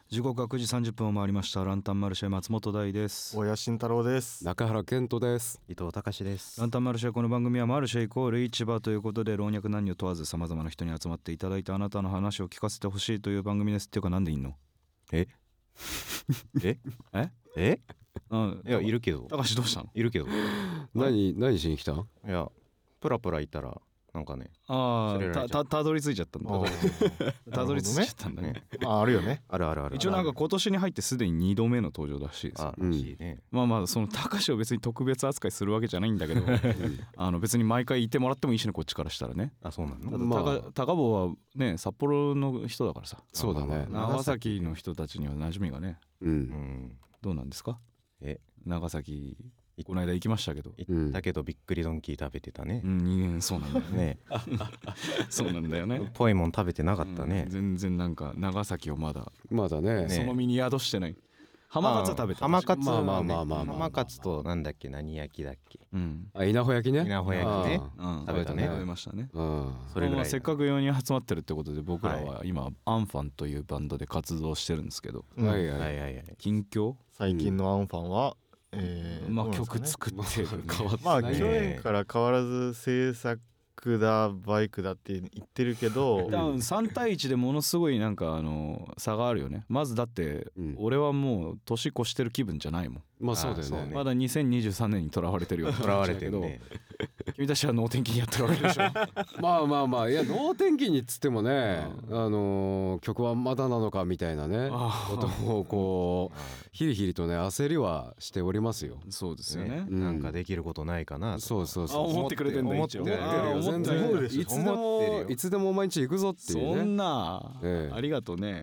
時刻は9時30分を回りました。ランタンマルシェ松本大です。 大谷慎太郎です。 中原健人です。 伊藤隆です。 ランタンマルシェ、この番組はマルシェイコール市場ということで、老若男女問わず様々な人に集まっていただいて、あなたの話を聞かせてほしいという番組です。っていうか、なんでいんの？ えうん、 いや、いるけど。 高橋どうしたの？ いるけど。 何しに来た？ いや、プラプラいたらなんかね。 たどり着いちゃったんだ。たどり着いちゃったんだね。 あるよね。 ある。 一応なんか今年に入ってすでに2度目の登場らしいですよ。 らしいね。 まあその高橋を別に特別扱いするわけじゃないんだけど別に毎回いてもらってもいいしね、こっちからしたらね。 あ、そうなの？ 高坊はね、札幌の人だからさ。 そうだね。 長崎の人たちには馴染みがね。どうなんですか？長崎この間行きましたけど。 行ったけどびっくりドンキー食べてたね。 そうなんだよね。そうなんだよね。 ぽいもん食べてなかったね。 全然なんか長崎をまだね、 その身に宿してない。浜カツ食べた。 浜カツ、 浜カツとなんだっけ、何焼きだっけ。 稲穂焼きね。 稲穂焼きね。 食べたね。食べましたね。 それぐらい。 せっかく4人集まってるってことで、僕らは今アンファンというバンドで活動してるんですけど。近況？ 最近のアンファンは曲作ってる。 去年から変わらず制作だバイクだって言ってるけど、 3対1でものすごいなんか差があるよね。まずだって俺はもう年越してる気分じゃないもん。 まあそうだよね。 まだ2023年にとらわれてるよ。とらわれてるけど、君たちは能天気にやってるわけでしょ。 まあいや、能天気にっつってもね、曲はまだなのかみたいなねことをこうヒリヒリとね焦りはしておりますよ。 そうですよね。 なんかできることないかな。 そう思ってくれてんだ。 思ってるよ。全然いつでも毎日行くぞっていうね。 そんなありがとうね。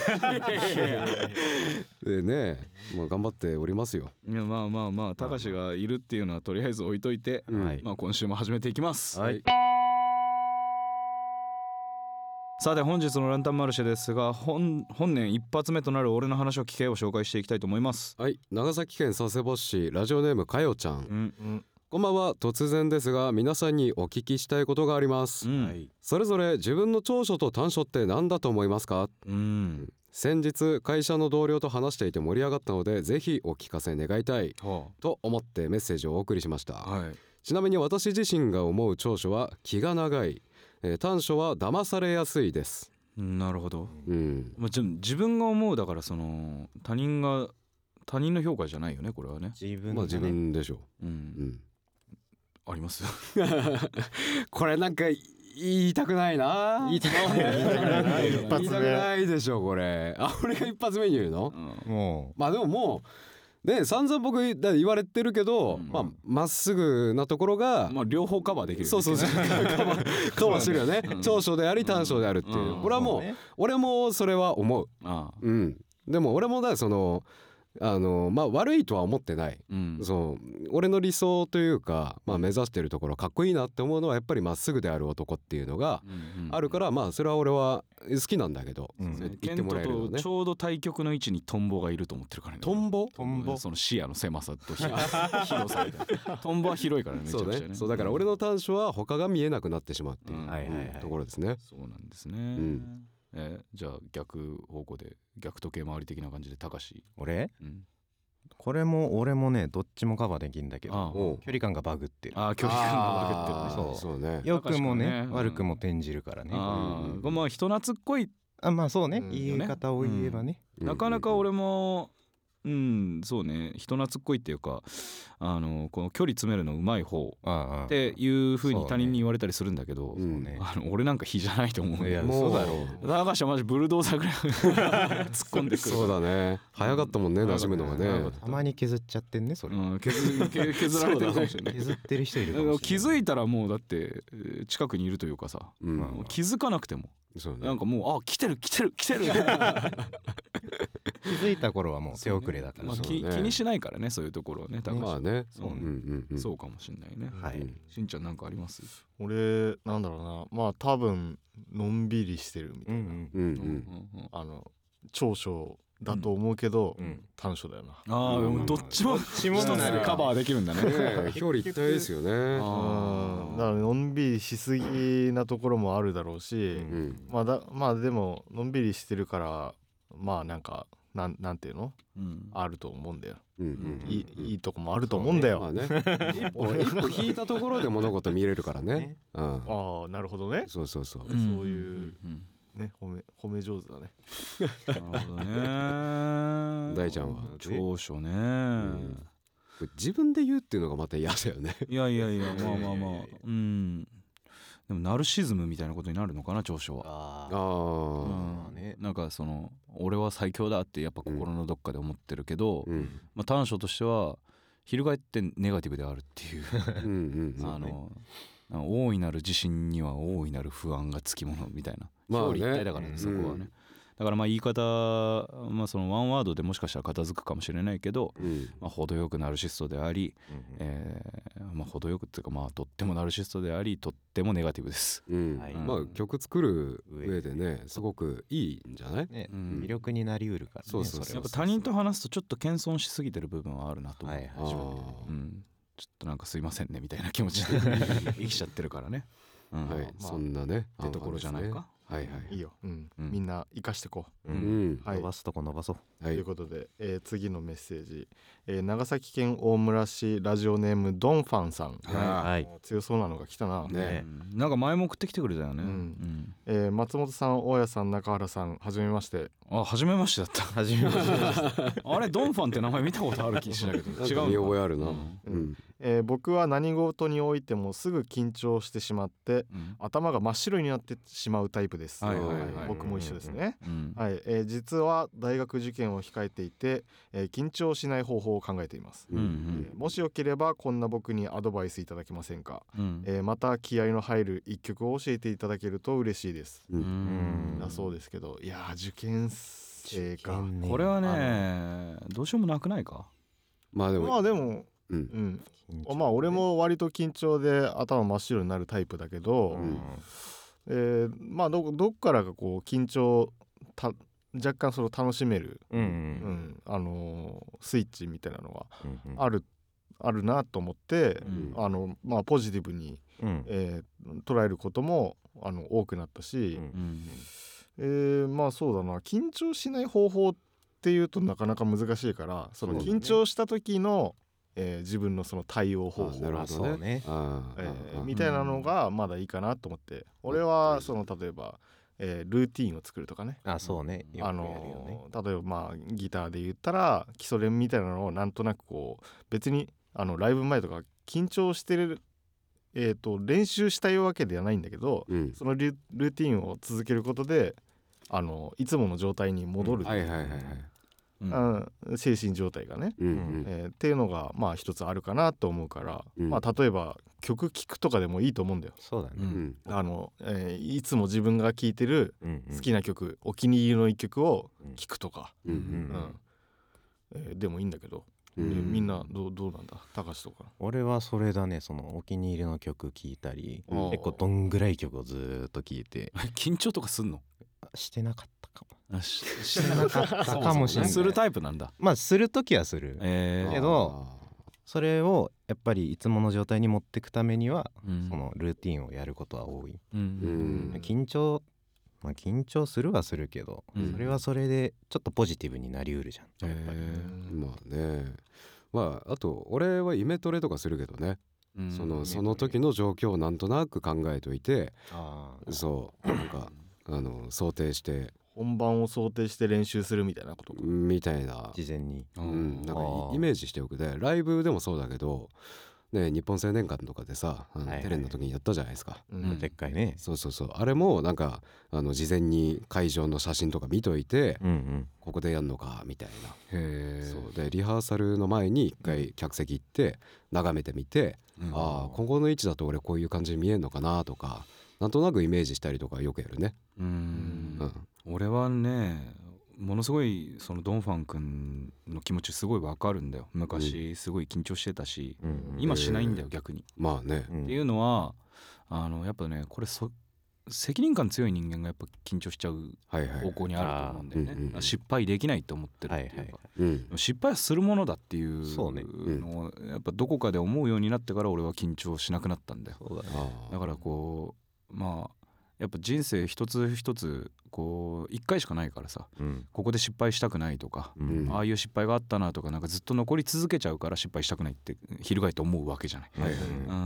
でね、頑張っておりますよ。 いやまあ高橋がいるっていうのはとりあえず置いといて、今週も始めていきます。さて本日のランタンマルシェですが、本年一発目となる俺の話を聞けを紹介していきたいと思います。 はい、長崎県佐世保市、ラジオネームかよちゃん。こんばんは。突然ですが皆さんにお聞きしたいことがあります。それぞれ自分の長所と短所って何だと思いますか？先日会社の同僚と話していて盛り上がったので、ぜひお聞かせ願いたいと思ってメッセージをお送りしました。ちなみに私自身が思う長所は気が長い、短所は騙されやすいです。 なるほど。自分が思うだから、その他人の評価じゃないよね、これはね。 自分でしょう。 ありますこれなんか言いたくないな。言いたくないでしょこれ。俺が一発目に言うの？もうでももうね、散々僕言われてるけど、まっすぐなところが両方カバーできる。 そうカバーしてるよね。長所であり短所であるっていう。これはもう俺もそれは思う。でも俺もその悪いとは思ってない。俺の理想というか、目指してるところかっこいいなって思うのはやっぱりまっすぐである男っていうのがあるから、それは俺は好きなんだけど、言ってもらえるのね。 ケントとちょうど対極の位置にトンボがいると思ってるからね。トンボその視野の狭さと広さみたいな。トンボは広いからね。めちゃくちゃね。 そうだから俺の短所は他が見えなくなってしまうっていうところですね。 そうなんですね。じゃあ逆方向で逆時計回り的な感じで高橋。 俺？これも俺もね、どっちもカバーできるんだけど、距離感がバグってる。 距離感がバグってる。 そうね。 良くもね、悪くも転じるからね。 人懐っこい。 そうね。言い方を言えばね。 なかなか俺もそうね、人懐っこいっていうか、この距離詰めるのうまい方っていう風に他人に言われたりするんだけど、俺なんか比じゃないと思う。 そうだろう。 高橋はマジブルドーザーぐらい突っ込んでくる。 そうだね。早かったもんね、馴染むのがね。 たまに削っちゃってんね、それ。 削られてるかもしれない。 削ってる人いるかもしれない。 気づいたらもうだって近くにいるというかさ、気づかなくてもなんかもう来てる気づいた頃はもう手遅れだから。 気にしないからね、そういうところはね。そうかもしれないね。しんちゃんなんかあります？ 俺なんだろうな、多分のんびりしてるみたいな長所だと思うけど短所だよな。 どっちも一つでカバーできるんだね。 表裏一体ですよね。 だからのんびりしすぎなところもあるだろうし、でものんびりしてるからまあなんかなんていうの、あると思うんだよ、いいとこもあると思うんだよ、 一歩引いたところで物事見れるからね。 ああなるほどね。 そうそういうね、褒め上手だね。 なるほどね。 大ちゃんは長所ね、 自分で言うっていうのがまた嫌だよね。 いやまあでもナルシズムみたいなことになるのかな、長所は。なんかその俺は最強だってやっぱ心のどっかで思ってるけど、まあ短所としては翻ってネガティブであるっていう大いなる自信には大いなる不安がつきものみたいな、表裏一体だからね、そこはね。だからまあ言い方、まあそのワンワードでもしかしたら片付くかもしれないけど、まあ程よくナルシストであり、まあ程よくっていうかまあとってもナルシストであり、とってもネガティブです。 まあ曲作る上でねすごくいいんじゃない？ 魅力になりうるからね。 そうやっぱ他人と話すとちょっと謙遜しすぎてる部分はあるなと思う。ちょっとなんかすいませんねみたいな気持ちで生きちゃってるからね。 そんなねってところじゃないか。 いいよ、みんな生かしてこう。 伸ばすとこ伸ばそう。 ということで、次のメッセージ、長崎県大村市ラジオネームドンファンさん、強そうなのが来たな。 なんか前も送ってきてくれたよね。 松本さん、大家さん、中原さん、はじめまして。 はじめましてだった。はじめましてあれドンファンって名前見たことある気しないけど違う。 見覚えあるな。 僕は何事においてもすぐ緊張してしまって、頭が真っ白になってしまうタイプです。僕も一緒ですね。実は大学受験を控えていて、緊張しない方法を考えています。もしよければこんな僕にアドバイスいただけませんか？また気合の入る一曲を教えていただけると嬉しいです。だそうですけど、いや受験生か、 これはねどうしようもなくないか。 まあでもまあ俺も割と緊張で頭真っ白になるタイプだけど、まあどっからかこう緊張若干その楽しめる、スイッチみたいなのがあるなと思って、まあポジティブに、捉えることも多くなったし、まあそうだな、緊張しない方法っていうとなかなか難しいから、その緊張した時の自分のその対応方法みたいなのがまだいいかなと思って、俺はその例えばルーティンを作るとかね。 そうね。 例えばまあギターで言ったら基礎練みたいなのをなんとなくこう別にライブ前とか緊張してる練習したいわけではないんだけど、そのルーティンを続けることでいつもの状態に戻る。精神状態がね、っていうのがまあ一つあるかなと思うから、まあ例えば曲聴くとかでもいいと思うんだよ。 そうだね。 いつも自分が聴いてる好きな曲、お気に入りの一曲を聴くとか、でもいいんだけど、みんなどうなんだ、高橋とか。 俺はそれだね、そのお気に入りの曲聴いたり、結構どんぐらい曲をずっと聴いて。 緊張とかすんの？ してなかったかも。 してなかったかもしれない。するタイプなんだ。 まあするときはするけど、それをやっぱりいつもの状態に持っていくためには、そのルーティンをやることは多い。緊張するはするけど、それはそれでちょっとポジティブになりうるじゃん、やっぱり。 まあね、まああと俺はイメトレとかするけどね、その時の状況をなんとなく考えといて、そうなんか想定して本番を想定して練習するみたいなことみたいな、 事前に、 なんかイメージしておくで、ライブでもそうだけどね、日本青年館とかでさテレンの時にやったじゃないですか、 でっかいね。 そうあれもなんか事前に会場の写真とか見といて、ここでやんのかみたいな。そうでリハーサルの前に一回客席行って眺めてみて、ここの位置だと俺こういう感じに見えんのかなとか、なんとなくイメージしたりとかよくやるね。 俺はねものすごいそのドンファン君の気持ちすごいわかるんだよ。昔すごい緊張してたし、今しないんだよ逆に。 まあね、 っていうのはやっぱねこれ責任感強い人間がやっぱ緊張しちゃう方向にあると思うんだよね。失敗できないと思ってるっていうか、失敗はするものだっていうのをやっぱどこかで思うようになってから俺は緊張しなくなったんだよ。だからこうまあやっぱ人生一つ一つこう一回しかないからさ、ここで失敗したくないとか、ああいう失敗があったなとか、なんかずっと残り続けちゃうから失敗したくないって翻って思うわけじゃない、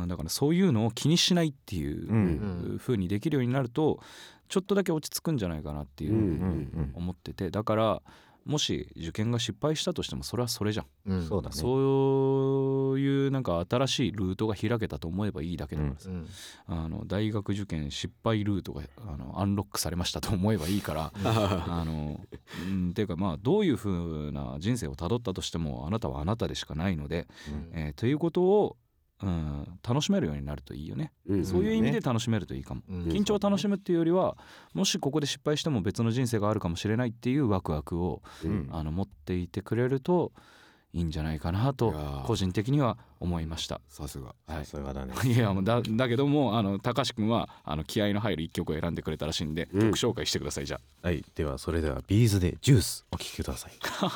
だからそういうのを気にしないっていう風にできるようになるとちょっとだけ落ち着くんじゃないかなっていう思ってて、だからもし受験が失敗したとしてもそれはそれじゃん、 そうだね。 そういうなんか新しいルートが開けたと思えばいいだけだからさ、大学受験失敗ルートがアンロックされましたと思えばいいからっていうかまあどういう風な人生をたどったとしてもあなたはあなたでしかないので、ということを楽しめるようになるといいよね、そういう意味で楽しめるといいかも、緊張を楽しむっていうよりはもしここで失敗しても別の人生があるかもしれないっていうワクワクを、持っていてくれるといいんじゃないかなと個人的には思いました。 さすが、 さすがだね。 いやだけども高橋君は気合の入る一曲を選んでくれたらしいんで、曲紹介してください。じゃあ、 はい、ではそれではビーズでジュースお聴きください。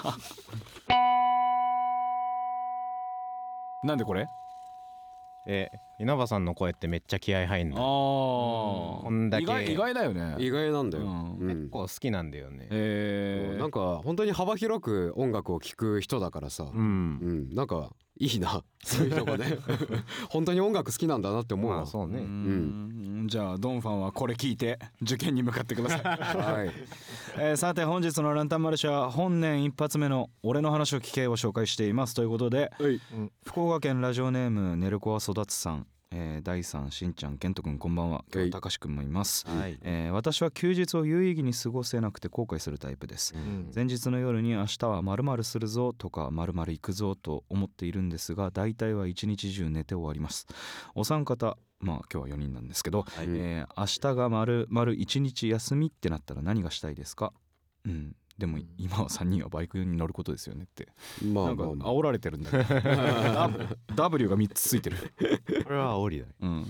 なんでこれ稲葉さんの声ってめっちゃ気合入んの。こんだけ意外だよね。 意外なんだよ、 結構好きなんだよね。 なんか本当に幅広く音楽を聴く人だからさ、なんかいいなそういうとこね本当に音楽好きなんだなって思うわ。 そうね。 じゃあドンファンはこれ聞いて受験に向かってください。はい、さて本日のランタンマルシェは本年一発目の俺の話を聞けを紹介していますということで、福岡県ラジオネームネルコア育つさん、大さん、しんちゃん、ケントくんこんばんは。今日たかしくんもいます、私は休日を有意義に過ごせなくて後悔するタイプです、前日の夜に明日は〇〇するぞとか〇〇行くぞと思っているんですが、大体は一日中寝て終わります。お三方、まあ今日は4人なんですけど、明日が〇〇1日休みってなったら何がしたいですか？でも今は3人はバイクに乗ることですよねって、なんか煽られてるんだけどW が3つついてる。 これは煽りだ。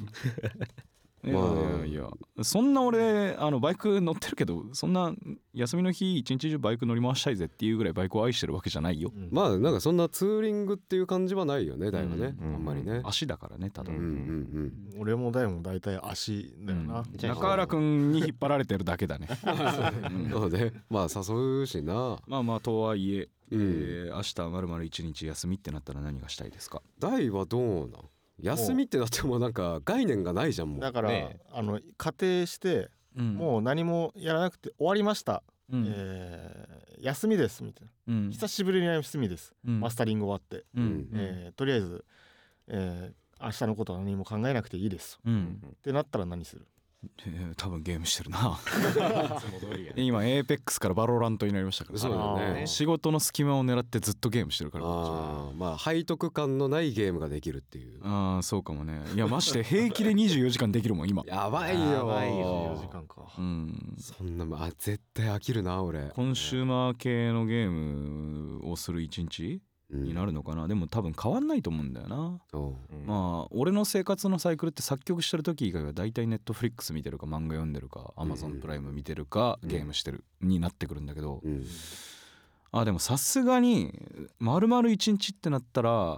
いやそんな俺バイク乗ってるけど、そんな休みの日一日中バイク乗り回したいぜっていうぐらいバイクを愛してるわけじゃないよ。 まあなんかそんなツーリングっていう感じはないよね、だいぶね、あんまりね。 足だからね、ただ俺も大も大体足だよな。 中原くんに引っ張られてるだけだね。 そうね、まあ誘うしな。 まあとはいえ明日〇〇1日休みってなったら何がしたいですか？ 大はどうなん？休みってなってもなんか概念がないじゃん。もうだから、仮定して、もう何もやらなくて終わりました、休みですみたいな、久しぶりに休みです、マスタリング終わって、とりあえず、明日のことは何も考えなくていいです、ってなったら何する？ 多分ゲームしてるな。今エーペックスからバロラントになりましたから。 そうだね。 仕事の隙間を狙ってずっとゲームしてるから。 まあ背徳感のないゲームができるっていう。 そうかもね。いやマジで平気で24時間できるもん今。 やばいよ。 24時間か。 そんな絶対飽きるな俺。 コンシューマー系のゲームをする一日になるのかな。でも多分変わんないと思うんだよな。まあ俺の生活のサイクルって作曲してる時以外はだいたいネットフリックス見てるか漫画読んでるかアマゾンプライム見てるかゲームしてるになってくるんだけど、でもさすがに丸々1日ってなったら、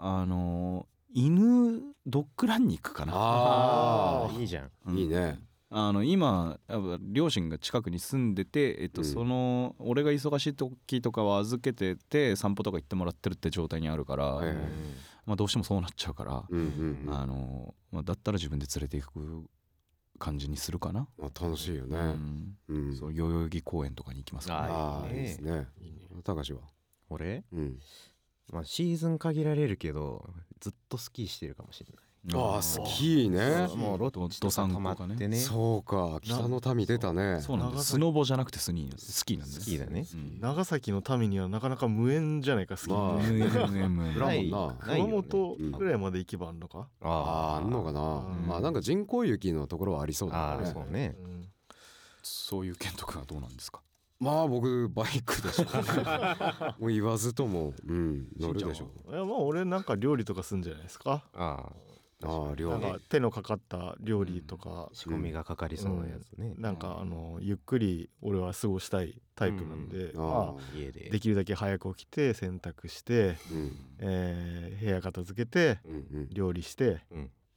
犬ドッグランに行くかな。 いいじゃん。 いいね。 今両親が近くに住んでて、その俺が忙しい時とかは預けてて散歩とか行ってもらってるって状態にあるから、どうしてもそうなっちゃうから、だったら自分で連れていく感じにするかな。 楽しいよね。 そう代々木公園とかに行きますから。いいですね。高橋は？ 俺？シーズン限られるけどずっとスキーしてるかもしれない。 スキーね。 もうロッドさんとかね。 そうか、北の民出たね。 そうなんだ。スノボじゃなくてスキーなんです。 スキーだね。 長崎の民にはなかなか無縁じゃないか、スキー。 無縁熊本ぐらいまで行けばあんのか？ あんのかな。まあなんか人工雪のところはありそうだね。 そうね。 そういう県とかはどうなんですか？ まあ僕バイクでしょ。もう言わずとも乗るでしょ。 いやまあ俺なんか料理とかするんじゃないですか。 料理。 手のかかった料理とか仕込みがかかりそうなやつね。 なんかゆっくり俺は過ごしたいタイプなんで、家でできるだけ早く起きて洗濯して、部屋片付けて料理して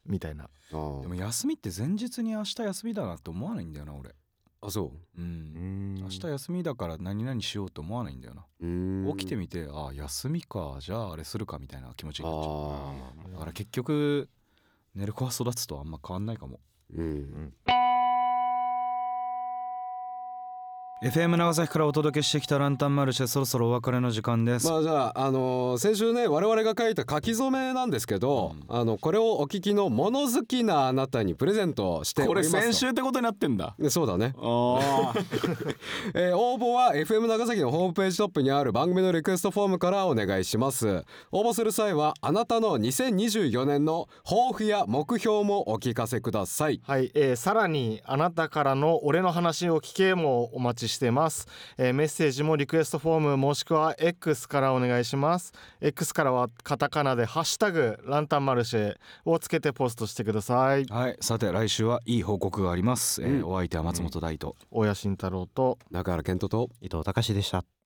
みたいな。 でも休みって前日に明日休みだなって思わないんだよな俺。 あ、そう。 明日休みだから何々しようと思わないんだよな。起きてみて、あ、休みか、じゃああれするかみたいな気持ちになっちゃう。だから結局寝る子は育つとあんま変わんないかも。FM 長崎からお届けしてきたランタンマルシェ、そろそろお別れの時間です。 じゃあ、先週ね我々が書いた書き初めなんですけど、これをお聞きの物好きなあなたにプレゼントしております。 これ先週ってことになってんだ。 そうだね。応募は FM 長崎のホームページトップにある番組のリクエストフォームからお願いします。応募する際はあなたの2024年の抱負や目標もお聞かせください。 はい、さらにあなたからの俺の話を聞けもお待ちしてます。メッセージもリクエストフォームもしくは X からお願いします。 X からはカタカナでハッシュタグランタンマルシェをつけてポストしてください。 はい、さて来週はいい報告があります。お相手は松本大と大谷慎太郎と中原健人と伊藤隆でした。